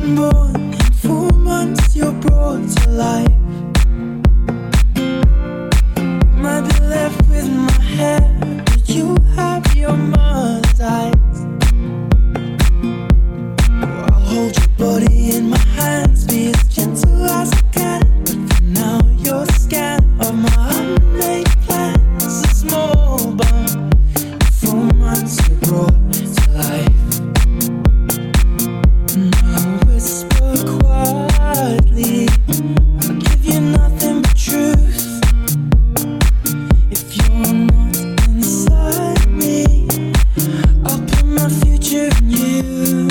Born in 4 months, you're brought to life. Might be left with my hair, but you have your mother's eyes. I'll hold your body in my hands, be as gentle as I can. But for now, you're a scan of my unmade plans. A small bump, in 4 months, you're brought to life. And I'll whisper quietly, I'll give you nothing but truth. If you're not inside me, I'll put my future in you.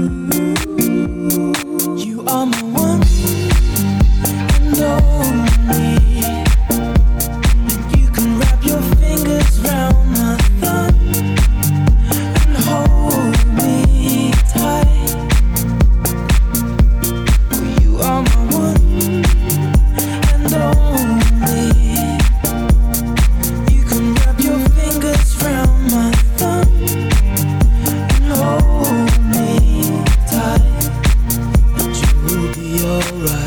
You are my one and only, and you can wrap your fingers round my thumb and hold me tight. You are my one and only, you can wrap your fingers round my thumb and hold me tight, and you'll be alright.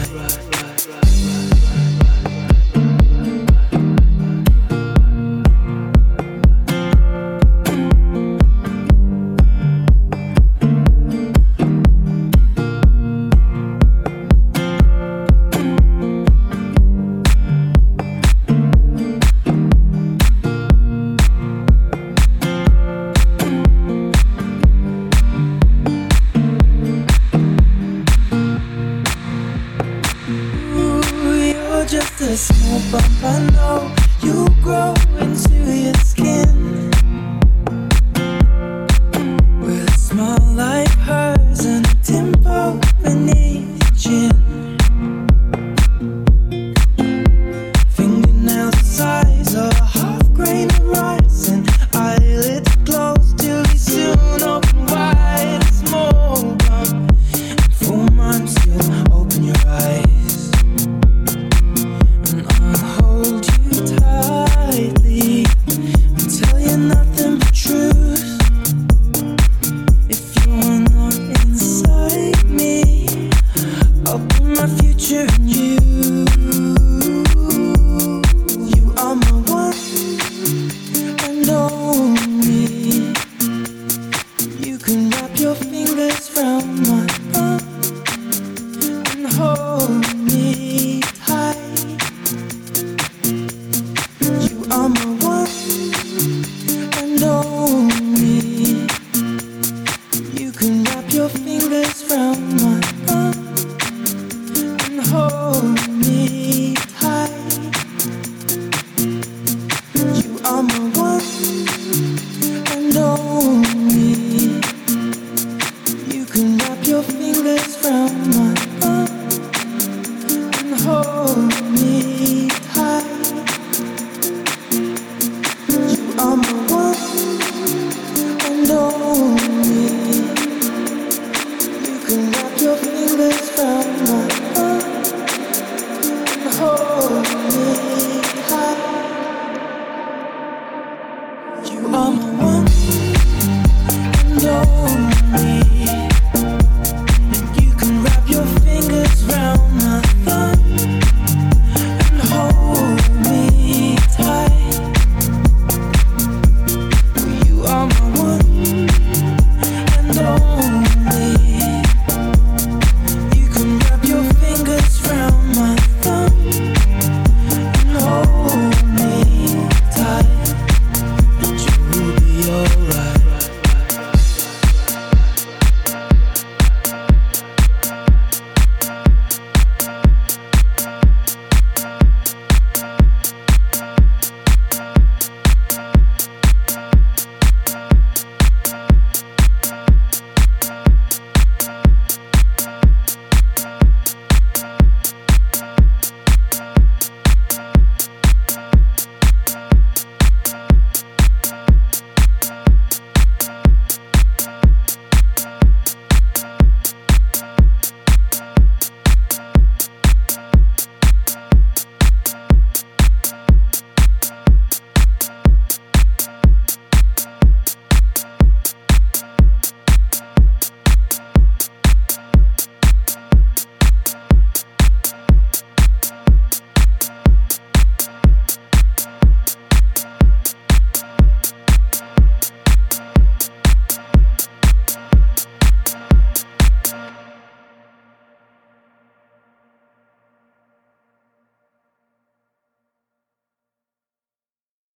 Just a small bump, I know you grow into your skin with a smile like hers and a dimple beneath your chin. Fingernails the size of a half grain of rice, and eyelids closed till they soon open wide. A small bump, in 4 months you'll open your eyes. Hold you tightly and tell you nothing but truth. If you're not inside me, I'll put my future in you. You are my one and only, you can wrap your fingers round my thumb and hold me tight. You are my one and only, you can wrap your fingers round my thumb and hold me tight. You are my one and only, you can wrap your fingers round my thumb and hold me tight. You are my one and only, you can wrap your fingers round my thumb and hold me tight. You are my one and only.